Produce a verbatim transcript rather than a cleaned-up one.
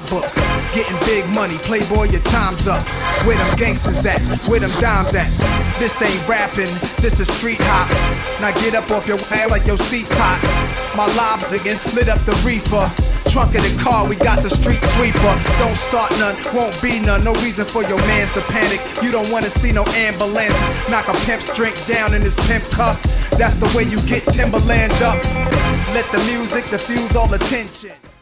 book. Getting big money, playboy, your time's up. Where them gangsters at? Where them dimes at? This ain't rapping, this is street hop. Now get up off your ass like your seat's hot. My lobs again lit up the reefer. Trunk of the car, we got the street sweeper. Don't start none, won't be none. No reason for your mans to panic. You don't wanna see no ambulances. Knock a pimp's drink down in his pimp cup. That's the way you get Timberland up. Let the music diffuse all attention.